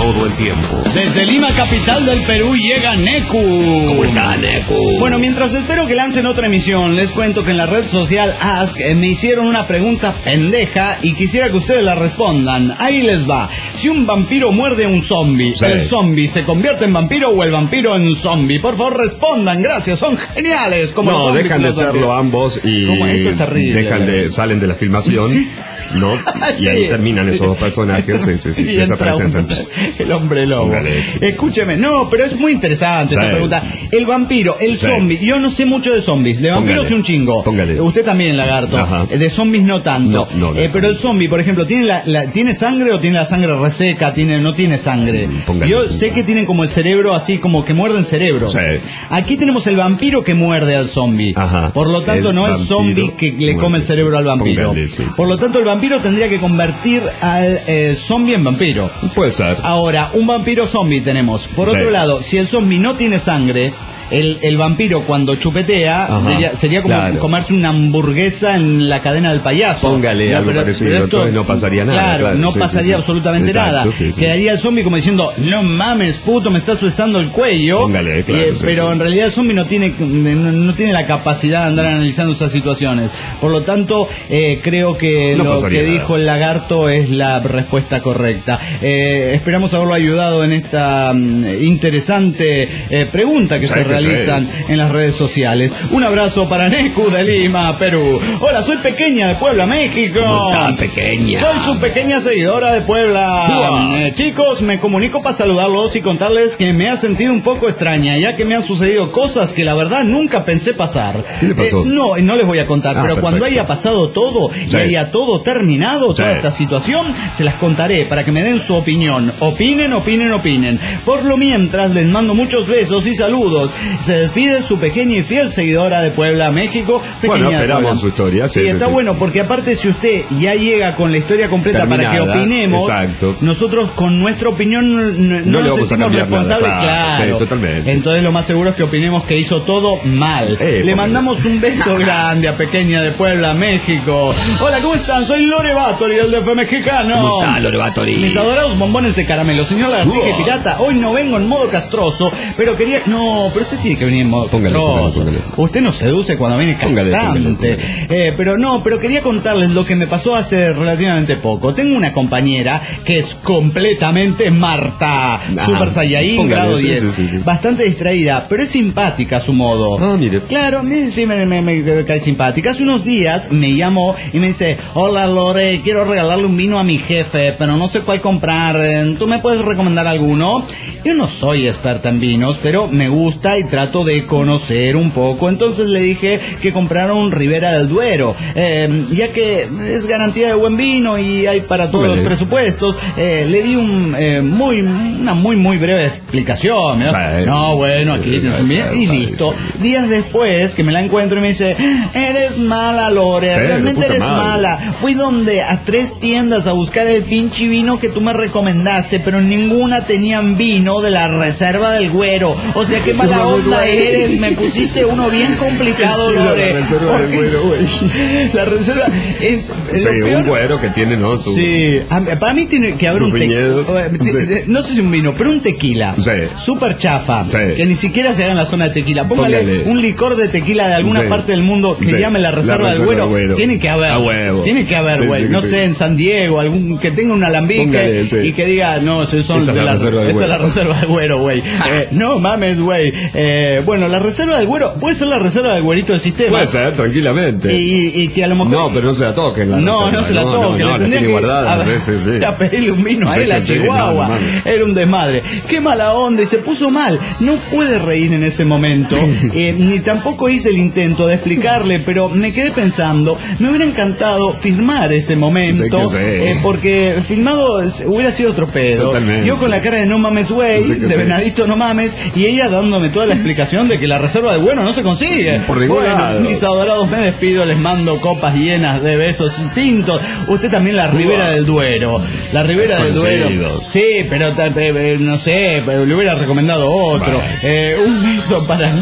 todo el tiempo. Desde Lima, capital del Perú, llega Neku. ¿Cómo está, Neku? Bueno, mientras espero que lancen otra emisión, les cuento que en la red social Ask eh, me hicieron una pregunta pendeja y quisiera que ustedes la respondan. Ahí les va. Si un vampiro muerde a un zombie, Sí. ¿el zombie se convierte en vampiro o el vampiro en zombie? Por favor, respondan. Gracias, son geniales. Como los No, zombies dejan y de los serlo vampiros. ambos y ¿Cómo? Esto es terrible. dejan de, salen de la filmación, Sí. ¿no? Y Sí. ahí terminan esos dos personajes, sí, sí, sí, Y entra desaparecen un- siempre. el hombre lobo. Póngale, sí. Escúcheme, no, pero es muy interesante esta Sí. pregunta. El vampiro, el Sí. zombie, yo no sé mucho de zombies. De vampiros Póngale. sí un chingo. Póngale. Usted también, lagarto. Ajá. De zombies no tanto. No, no, no. Eh, pero el zombie, por ejemplo, ¿tiene la, la- ¿tiene sangre o tiene la sangre reseca? ¿Tiene, no tiene sangre? Mm, póngale. Yo sé que tienen como el cerebro así, como que muerden cerebro. Sí. Aquí tenemos el vampiro que muerde al zombie. Ajá. Por lo tanto, El no el vampiro zombie que le muerde. come el cerebro al vampiro. Póngale, sí, sí. Por lo tanto, el vampiro tendría que convertir al eh, zombie en vampiro. Puede ser. Ahora, un vampiro zombie tenemos. Por Sí. otro lado, si el zombie no tiene sangre, el, el vampiro cuando chupetea Ajá. sería, sería como Claro. comerse una hamburguesa en la cadena del payaso. Póngale Ya, algo parecido, entonces no pasaría nada, Claro, claro, no sí, pasaría sí, sí. absolutamente Exacto, nada. sí, sí. Quedaría el zombie como diciendo, no mames, puto, me estás besando el cuello. Póngale, claro, Eh, sí, pero sí. en realidad el zombie no tiene, no, no tiene la capacidad de andar analizando esas situaciones. Por lo tanto, eh, creo que No lo pasaría que nada. dijo el lagarto es la respuesta correcta. Eh, esperamos haberlo ayudado en esta mm, interesante eh, pregunta que Sí, se que realizan en las redes sociales. Un abrazo para Neku de Lima, Perú. Hola, soy Pequeña de Puebla, México. ¿Cómo está, Pequeña? Soy su pequeña seguidora de Puebla. Uah. Eh, chicos, me comunico para saludarlos y contarles que me ha sentido un poco extraña, ya que me han sucedido cosas que la verdad nunca pensé pasar. ¿Qué le pasó? Eh, no, no les voy a contar, Ah, pero cuando perfecto. haya pasado todo y Sí. haya todo terminado, toda Sí. esta situación, se las contaré para que me den su opinión. Opinen, opinen, opinen. Por lo mientras, les mando muchos besos y saludos. Se despide su pequeña y fiel seguidora de Puebla, México. Pequeña Bueno, de esperamos Puebla. su historia, sí, Sí, sí, está sí. bueno, porque aparte si usted ya llega con la historia completa para que Terminada, opinemos, exacto. nosotros con nuestra opinión no, no No le nos vamos a sentimos cambiar nada, responsables, claro, claro. sí, totalmente. Entonces lo más seguro es que opinemos que hizo todo mal. Eh, Le por mandamos un beso grande a Pequeña de Puebla, México. Hola, ¿cómo están? Soy Lore Bathory, el D F mexicano. ¿Cómo está, Lore Bathory? Mis adorados bombones de caramelo. Señor Lagartija y Uah. Pirata, hoy no vengo en modo castroso, pero quería... No, pero usted tiene que venir en modo Póngale, castroso. póngale, póngale. Usted nos seduce cuando viene Póngale, castrante. póngale, póngale. Eh, pero no, pero quería contarles lo que me pasó hace relativamente poco. Tengo una compañera que es completamente Marta, Ajá. Super Saiyajin, Póngale, grado sí, diez. sí, sí, sí. Bastante distraída, pero es simpática a su modo. Ah, mire. Claro, me- sí me, me, me- me cae simpática. Hace unos días me llamó y me dice, hola Lore, quiero regalarle un vino a mi jefe, pero no sé cuál comprar. Eh, ¿Tú me puedes recomendar alguno? Yo no soy experta en vinos, pero me gusta y trato de conocer un poco. Entonces le dije que comprara un Ribera del Duero, eh, ya que es garantía de buen vino y hay para todos Vale. los presupuestos. Eh, le di un eh, muy una muy muy breve explicación. ¿no? Sí. No, bueno, aquí Sí, tienes un vino y sí, listo. sí. Días después que me la encuentro y me dice, eres mala, Lore, Eh, de realmente puta eres madre. mala. Fui donde a tres tiendas a buscar el pinche vino que tú me recomendaste, pero ninguna tenían vino de la Reserva del Güero. O sea, qué mala onda eres. Me pusiste uno bien complicado, Qué chida Lore. la Reserva del Porque- Güero, güey. La Reserva... eh, Sí, lo peor- un güero que tiene, ¿no? Su- Sí, a- para mí tiene que haber Sus un viñedos. tequila. Sí. No sé si un vino, pero un tequila. Sí. Súper chafa. Sí. Que ni siquiera se haga en la zona de tequila. Póngale, Póngale. un licor de tequila de alguna Sí. parte del mundo que Sí. llame la Reserva, La del, Reserva güero. del Güero. Tiene que haber. A huevo. Tiene que haber, Sí, güey. sí, no sí. sé, en San Diego, algún que tenga un alambique Póngale, sí. y que diga, no, si son Esta es de la la, Reserva del esta es la Güero. Reserva del Güero, güey. Eh, no mames, güey. Eh, bueno, la Reserva del Güero puede ser la Reserva del Güerito del sistema. Puede ser, tranquilamente. Y, y que a lo mejor. No, pero no se la toquen. La No, reserva, no se la toque, No, le no, la tendría tiene que guardada. a, Sí, sí, sí. a pedirle un vino a Sí, él, a sí, no, Chihuahua. no mames. Era un desmadre. Qué mala onda, y se puso mal. No pude reír en ese momento, eh, ni tampoco hice el intento de explicarle, pero me quedé pensando, me hubiera encantado filmar ese momento, Sí que sí. eh, porque filmado es- hubiera sido otro pedo. Totalmente. Yo con la cara de no mames, güey, Sí que de sí. venadito no mames, y ella dándome toda la explicación de que la reserva de bueno no se consigue. Por ningún Bueno, lado. mis adorados, me despido, les mando copas llenas de besos tintos. Usted también la Ribera del Duero. La Ribera del Duero. Conseguido. Sí, pero eh, eh, no sé, pero le hubiera recomendado otro. Vale. Eh, un beso para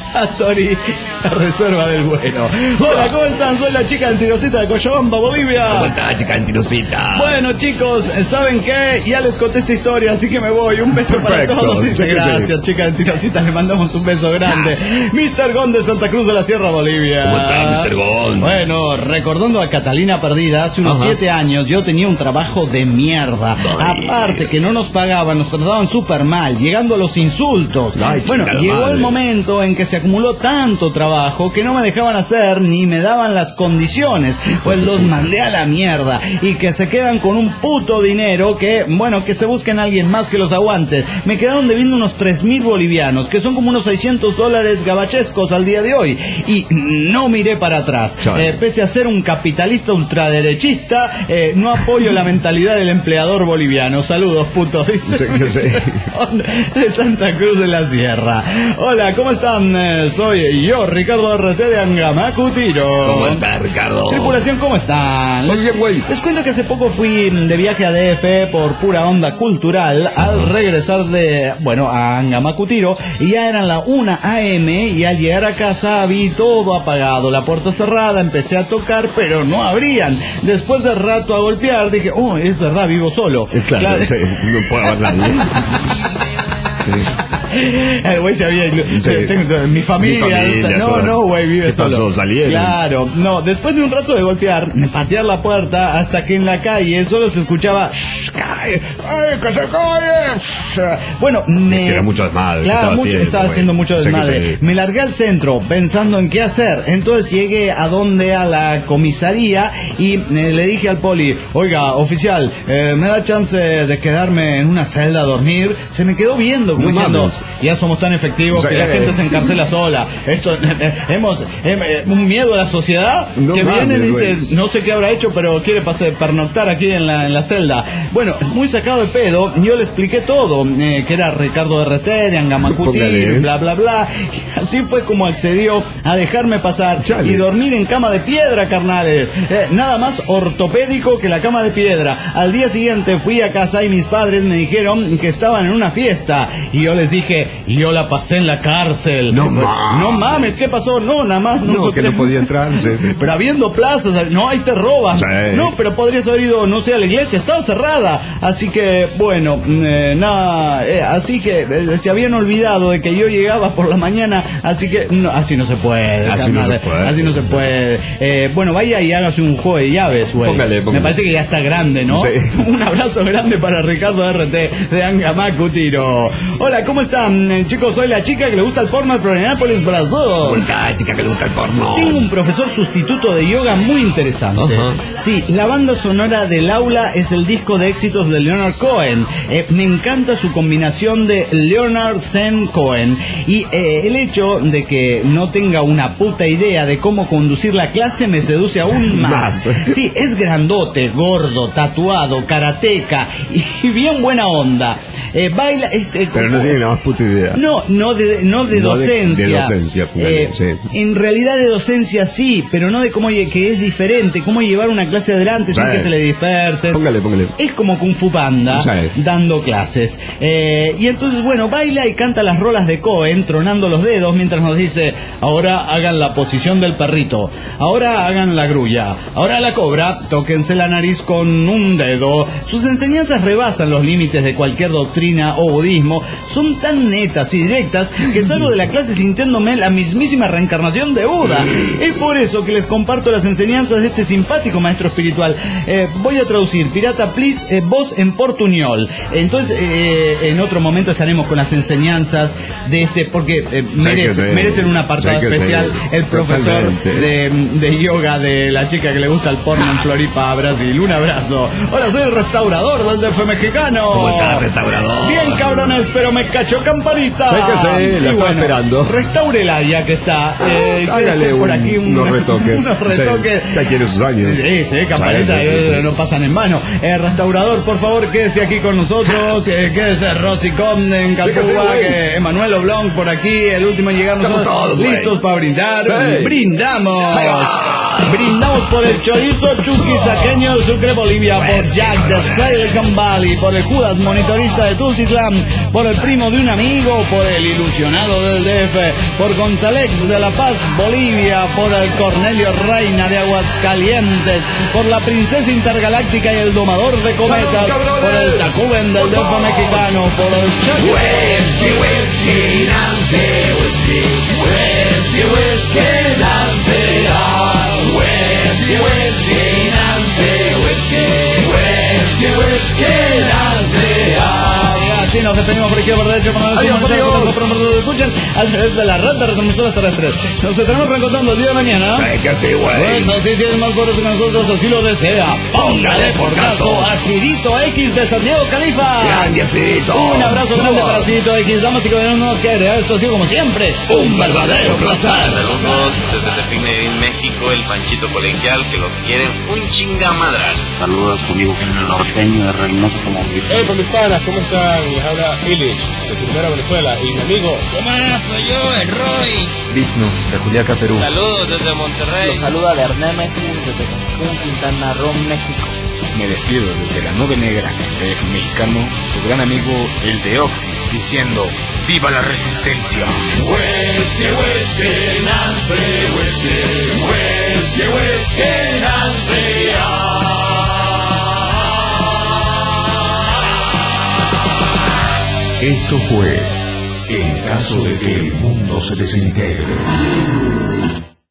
Tori, la reserva del bueno. Hola, ¿cómo están? Soy la chica antirosita de Cochabamba, Bolivia. ¿Cómo está, chica antirosita? Bueno, chicos, ¿saben qué? Ya les conté esta historia, así que me voy. Un beso Perfecto. para todos. Dice, Sí, gracias, sí. chica antirosita. Le mandamos un beso grande. mister Gon de Santa Cruz de la Sierra, Bolivia. ¿Cómo está, mister Gon? Bueno, recordando a Catalina Perdida, hace unos Ajá. siete años yo tenía un trabajo de mierda. Ay. Aparte que no nos pagaban, nos trataban súper mal, llegando a los insultos. Ay, bueno, chica, llegó madre. el momento en que se acumuló tanto trabajo que no me dejaban hacer ni me daban las condiciones. Pues los mandé a la mierda y que se quedan con un puto dinero que, bueno, que se busquen a alguien más que los aguante. Me quedaron debiendo unos tres mil bolivianos, que son como unos seiscientos dólares gabachescos al día de hoy. Y no miré para atrás. Eh, pese a ser un capitalista ultraderechista, eh, no apoyo la mentalidad del empleador boliviano. Saludos, putos, dice. Sí, sí, sí. De Santa Cruz de la Sierra. Hola, ¿cómo están? Eh, soy yo, Ricardo R T de Angamacutiro. ¿Cómo está, Ricardo? Tripulación, ¿cómo están? Muy bien, güey. Les cuento que hace poco fui de viaje a D F por pura onda cultural. Al regresar de, bueno, a Angamacutiro, y ya eran la una a eme y al llegar a casa vi todo apagado, la puerta cerrada, empecé a tocar, pero no abrían. Después de rato a golpear, dije, oh, es verdad, vivo solo. Claro, claro. Sí, no puede haber nadie. El güey se había... Sí. Tengo, mi familia... Mi familia, no, todo. no, güey, vive ¿Qué pasó? solo. ¿Salieron? Claro, no. Después de un rato de golpear, patear la puerta, hasta que en la calle solo se escuchaba... "Shh, cae, ¡ay, que se cae! Shh". Bueno, me... Que era mucho desmadre. Claro, estaba mucho, haciendo, estaba güey. haciendo mucho Sí, que desmadre. sí. Me largué al centro pensando en qué hacer. Entonces llegué a donde, a la comisaría, y eh, le dije al poli, oiga, oficial, eh, ¿me da chance de quedarme en una celda a dormir? Se me quedó viendo, como No diciendo, mames. ya somos tan efectivos O sea, que la eh, gente se encarcela sola. Esto, eh, hemos, eh, un miedo a la sociedad No que mames, viene y dice, güey. no sé qué habrá hecho, pero quiere pasar, pernoctar aquí en la, en la celda. Bueno, muy sacado de pedo, yo le expliqué todo, eh, que era Ricardo R T de Angamacutir, Póngale. bla, bla, bla. Y así fue como accedió a dejarme pasar. Chale. Y dormir en cama de piedra, carnales. Eh, nada más ortopédico que la cama de piedra. Al día siguiente fui a casa y mis padres me dijeron que estaban en una fiesta. Y yo les dije, yo la pasé en la cárcel. No mames. No mames, ¿qué pasó? No, nada más. No, que no podía entrar. Sí, sí. Pero habiendo plazas, no, ahí te roban. Sí. No, pero podrías haber ido, no sé, a la iglesia, estaba cerrada. Así que, bueno, eh, nada, eh, así que eh, se habían olvidado de que yo llegaba por la mañana, así que, no, así no se puede. Así no carnal, se puede. Así no se puede. Eh, bueno, vaya y hágase un juego de llaves, güey. Póngale, póngale. Me parece que ya está grande, ¿no? Sí. Un abrazo grande para Ricardo R T de Angamacutiro. Hola, ¿cómo están? Eh, chicos, soy la chica que le gusta el porno de Florianópolis, Brasil. ¿Cómo está, chica que le gusta el porno? Tengo un profesor sustituto de yoga muy interesante. Ajá. Sí, la banda sonora del aula es el disco de éxitos de Leonard Cohen. Eh, me encanta su combinación de Leonard Zen Cohen. Y eh, el hecho de que no tenga una puta idea de cómo conducir la clase me seduce aún más. Más. Sí, es grandote, gordo, tatuado, karateca y bien buena onda. Eh, baila... Este, Pero no tiene la más puta idea. no, no de, no de No de- docencia. de docencia, póngale, Eh, sí. En realidad de docencia sí, pero no de cómo lle- que es diferente, cómo llevar una clase adelante sin Sí. que se le dispersen. Póngale, póngale. Es como Kung Fu Panda Sí. dando clases. Eh, y entonces, bueno, baila y canta las rolas de Cohen, tronando los dedos mientras nos dice, ahora hagan la posición del perrito, ahora hagan la grulla, ahora la cobra, tóquense la nariz con un dedo. Sus enseñanzas rebasan los límites de cualquier doctrina o budismo, son tan netas y directas que salgo de la clase sintiéndome la mismísima reencarnación de Buda. Es por eso que les comparto las enseñanzas de este simpático maestro espiritual. Eh, voy a traducir, pirata, please, eh, voz en portuñol. Entonces, eh, en otro momento estaremos con las enseñanzas de este, porque eh, merece, sí. merecen un apartado Sí que especial sí. el profesor Totalmente. de, de yoga de la chica que le gusta el porno en Floripa, Brasil. Un abrazo. Hola, soy el restaurador del D F mexicano. ¿Cómo está, restaurador? Bien, cabrones, pero me cachó campanita. Sí que sí, la Y estaba bueno, esperando. Restaurela ya que está. Eh, Ah, hágale quédese por un- aquí un- unos retoques. unos retoques. Sí, ya tiene sus años. Sí, sí, campanita, Sí, sí, sí, eh, sí. no pasan en vano. Eh, restaurador, por favor, quédese aquí con nosotros. Eh, quédese Rosy Conde en Sí que sí, Capúa, güey. que Emanuel Oblong por aquí, el último en llegar. Estamos Nosotros todos, güey. listos para brindar. Sí. Brindamos. Ahí va. Brindamos por el chorizo chuquisaqueño de Sucre, Bolivia, por Jack de Silicon Valley, por el Judas monitorista de Tultitlán, por el primo de un amigo, por el ilusionado del D F, por González de La Paz, Bolivia, por el Cornelio Reina de Aguascalientes, por la princesa intergaláctica y el domador de cometas, por el Tacuben del D F mexicano, por el Chuck. Whisky, whisky, Nancy, whisky, whisky, whisky, Nancy, ah, whisky, whisky, Nancy, whisky, whisky, whisky, Nancy, ah. Así nos despedimos por aquí por derecho para Adiós, adiós. nos escuchen a través de la red de retransmisoras terrestres. Nos estaremos reencontrando el día de mañana. Sí, que sí, güey. Pues así si es más poderoso que nosotros, así lo desea. Póngale por caso a Cirito X de San Diego, Califa. Grandecito. Un abrazo grande para Cirito X. Damas y caballeros, no nos quede. Esto ha sido como siempre Un verdadero placer. Saludos desde Tepime, México, el Panchito Colegial, que los quieren un chingamadral. Saludos conmigo, el norteño de Reynoso como Hey, con mis panas, ¿cómo están? Les habla Illich, de Primera Venezuela, y mi amigo. ¿Qué más? Soy yo, el Roy. Digno, de Juliaca, Perú. Saludos desde Monterrey. Los saluda Berné Messi desde Cancún, Quintana Roo, México. Me despido desde la nube negra del mexicano, su gran amigo, el de Oxys, diciendo ¡viva la resistencia! Whisky, whisky, Nancy, whisky, whisky, whisky, Nancy, ah. Esto fue En caso de que el mundo se desintegre.